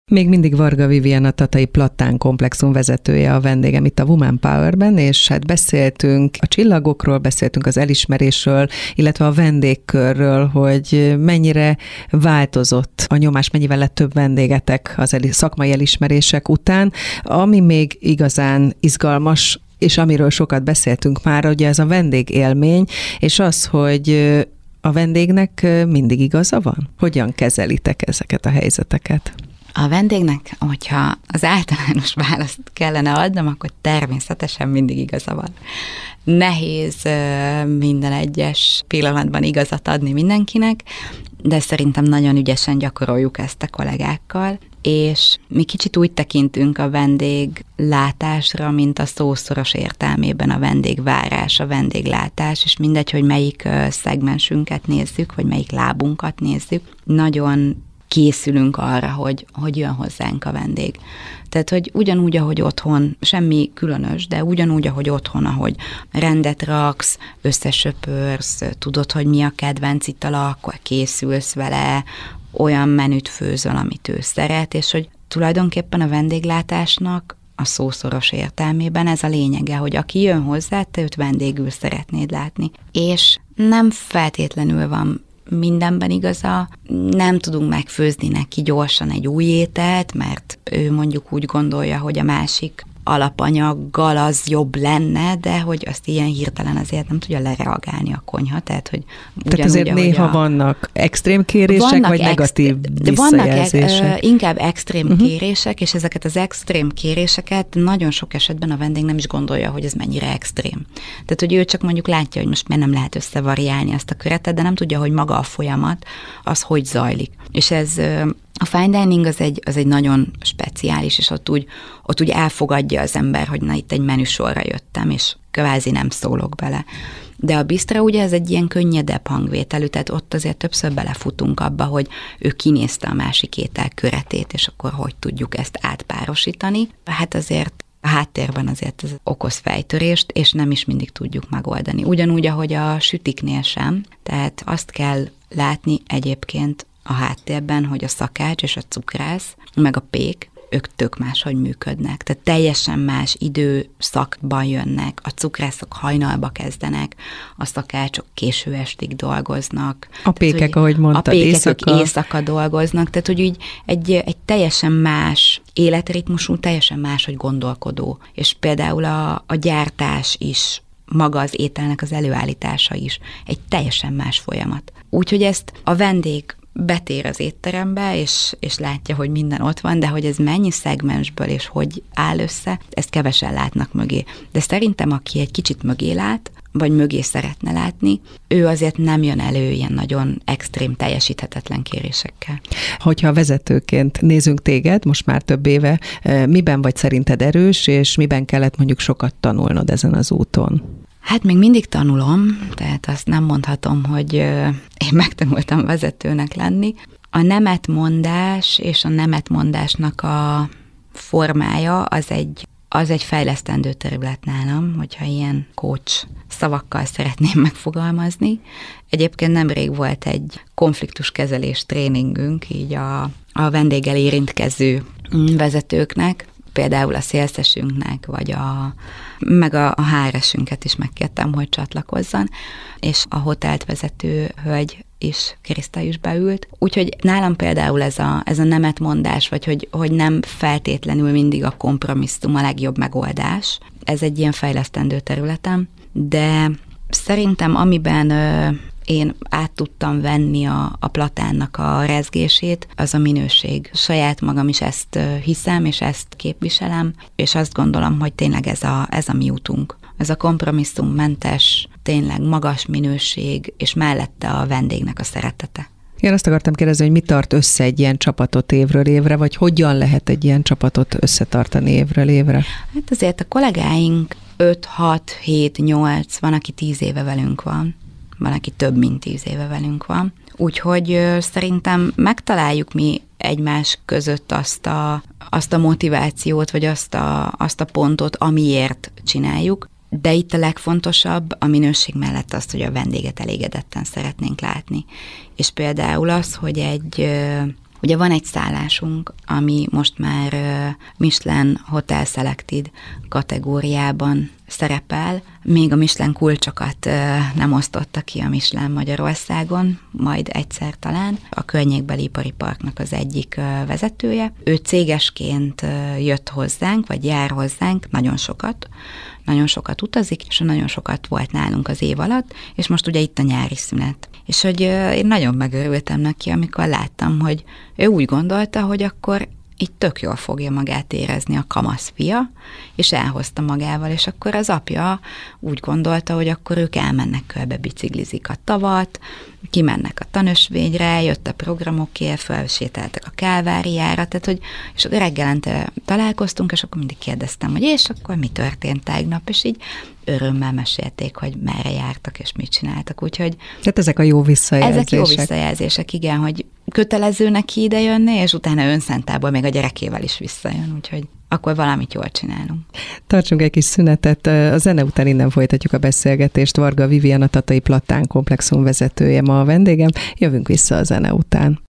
Még mindig Varga Vivian, a Tatai Plattán komplexum vezetője a vendégem itt a Woman Powerben, és hát beszéltünk a csillagokról, beszéltünk az elismerésről, illetve a vendégkörről, hogy mennyire változott a nyomás, mennyivel lett több vendégetek az szakmai elismerések után. Ami még igazán izgalmas, és amiről sokat beszéltünk már, ugye ez a vendégélmény, és az, hogy a vendégnek mindig igaza van? Hogyan kezelitek ezeket a helyzeteket? A vendégnek, hogyha az általános választ kellene adnom, akkor természetesen mindig igaza van. Nehéz minden egyes pillanatban igazat adni mindenkinek, de szerintem nagyon ügyesen gyakoroljuk ezt a kollégákkal, és mi kicsit úgy tekintünk a vendéglátásra, mint a szószoros értelmében a vendégvárás, a vendéglátás, és mindegy, hogy melyik szegmensünket nézzük, vagy melyik lábunkat nézzük, nagyon készülünk arra, hogy jön hozzánk a vendég. Tehát, hogy ugyanúgy, ahogy otthon, semmi különös, de ugyanúgy, ahogy otthon, ahogy rendet raksz, összesöpörsz, tudod, hogy mi a kedvenc itala, akkor készülsz vele, olyan menüt főzöl, amit ő szeret, és hogy tulajdonképpen a vendéglátásnak a szószoros értelmében ez a lényege, hogy aki jön hozzá, te őt vendégül szeretnéd látni. És nem feltétlenül van mindenben igaza, nem tudunk megfőzni neki gyorsan egy új ételt, mert ő mondjuk úgy gondolja, hogy a másik alapanyaggal az jobb lenne, de hogy azt ilyen hirtelen azért nem tudja lereagálni a konyha, tehát hogy tehát azért néha vannak extrém kérések, vagy negatív visszajelzések? Vannak inkább extrém kérések, és ezeket az extrém kéréseket nagyon sok esetben a vendég nem is gondolja, hogy ez mennyire extrém. Tehát, hogy ő csak mondjuk látja, hogy most miért nem lehet összevariálni ezt a köretet, de nem tudja, hogy maga a folyamat az hogy zajlik. És ez a fine dining az egy nagyon speciális, és ott úgy elfogadja az ember, hogy na itt egy menüsorra jöttem, és kvázi nem szólok bele. De a bisztra ugye ez egy ilyen könnyedebb hangvételű, tehát ott azért többször belefutunk abba, hogy ő kinézte a másik étel köretét, és akkor hogy tudjuk ezt átpárosítani. Hát azért a háttérben azért ez okoz fejtörést, és nem is mindig tudjuk megoldani. Ugyanúgy, ahogy a sütiknél sem, tehát azt kell látni egyébként a háttérben, hogy a szakács és a cukrász, meg a pék, ők tök máshogy működnek. Tehát teljesen más időszakban jönnek, a cukrászok hajnalba kezdenek, a szakácsok késő estig dolgoznak. A pékek, tehát, ahogy mondtad, éjszaka dolgoznak, tehát hogy így egy teljesen más életritmusú, teljesen máshogy gondolkodó. És például a gyártás is, maga az ételnek az előállítása is egy teljesen más folyamat. Úgyhogy ezt a vendég betér az étterembe, és látja, hogy minden ott van, de hogy ez mennyi szegmensből, és hogy áll össze, ezt kevesen látnak mögé. De szerintem, aki egy kicsit mögé lát, vagy mögé szeretne látni, ő azért nem jön elő ilyen nagyon extrém, teljesíthetetlen kérésekkel. Hogyha vezetőként nézünk téged, most már több éve, miben vagy szerinted erős, és miben kellett mondjuk sokat tanulnod ezen az úton? Hát még mindig tanulom, tehát azt nem mondhatom, hogy én megtanultam vezetőnek lenni. A nemetmondás és a nemetmondásnak a formája az egy fejlesztendő terület nálam, hogyha ilyen coach szavakkal szeretném megfogalmazni. Egyébként nemrég volt egy konfliktuskezelés tréningünk, így a vendéggel érintkező vezetőknek, például a szélszesünknek, vagy meg a HR-esünket is megkértem, hogy csatlakozzon, és a hotelt vezető hölgy is, Kriszta is beült. Úgyhogy nálam például ez a nemetmondás, vagy hogy nem feltétlenül mindig a kompromisszum a legjobb megoldás. Ez egy ilyen fejlesztendő területem, de szerintem amiben én át tudtam venni a Platánnak a rezgését, az a minőség. Saját magam is ezt hiszem, és ezt képviselem, és azt gondolom, hogy tényleg ez a mi útunk. Ez a kompromisszummentes, tényleg magas minőség, és mellette a vendégnek a szeretete. Én azt akartam kérdezni, hogy mi tart össze egy ilyen csapatot évről évre, vagy hogyan lehet egy ilyen csapatot összetartani évről évre? Hát azért a kollégáink 5, 6, 7, 8, van, aki 10 éve velünk van. Van, aki több mint 10 éve velünk van. Úgyhogy szerintem megtaláljuk mi egymás között azt a motivációt, vagy azt a pontot, amiért csináljuk. De itt a legfontosabb a minőség mellett az, hogy a vendéget elégedetten szeretnénk látni. És például az, hogy Ugye van egy szállásunk, ami most már Michelin Hotel Selected kategóriában szerepel. Még a Michelin kulcsokat nem osztotta ki a Michelin Magyarországon, majd egyszer talán. A környékbeli ipari parknak az egyik vezetője. Ő cégesként jött hozzánk, vagy jár hozzánk nagyon sokat utazik, és nagyon sokat volt nálunk az év alatt, és most ugye itt a nyári szünet. És hogy én nagyon megörültem neki, amikor láttam, hogy ő úgy gondolta, hogy akkor így tök jól fogja magát érezni a kamasz fia, és elhozta magával, és akkor az apja úgy gondolta, hogy akkor ők elmennek körbe, biciklizik a tavat, kimennek a tanösvényre, jött a programokért, felsétáltak a Kálváriára, tehát hogy, és reggelente találkoztunk, és akkor mindig kérdeztem, hogy és akkor mi történt tegnap, és így örömmel mesélték, hogy merre jártak, és mit csináltak, úgyhogy... Tehát ezek a jó visszajelzések. Ezek jó visszajelzések, igen, hogy kötelező neki ide jönni, és utána önszentából még a gyerekével is visszajön, úgyhogy akkor valamit jól csinálunk. Tartsunk egy kis szünetet, a zene után innen folytatjuk a beszélgetést. Varga Vivian, a Tatai Plattán komplexum vezetője ma a vendégem. Jövünk vissza a zene után.